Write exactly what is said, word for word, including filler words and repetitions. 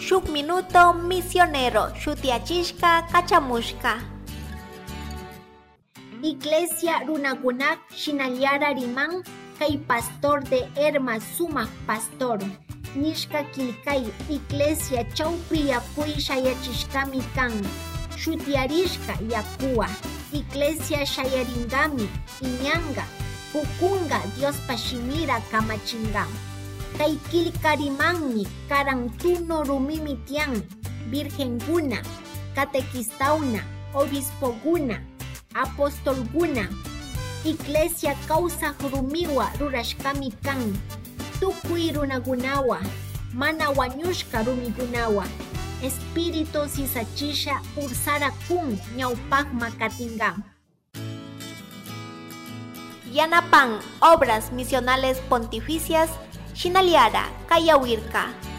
Shuk minuto misionero shutiachishka kachamushka. Iglesia runakunak shinallara riman kay pastor de Hermas sumak pastor. Nishka kilkay iglesia chawpi yakuy shayachishkami kan. Shutiarishka yakua. Iglesia shayaringami iñanga. Pukunga Dios pashimira kamachinga. Kay kilkarimanmi karantuno rumimitian. Virgenguna, catequistauna, obispoguna, apostolguna. Iglesia causa rumiwa rurashkami kan. Tukuy runagunawa, mana wañushka rumigunawa. Espíritu sisachisha ursara kun ñawpakma katinga. Yanapan obras misionales pontificias Shinaliara Kayawirka.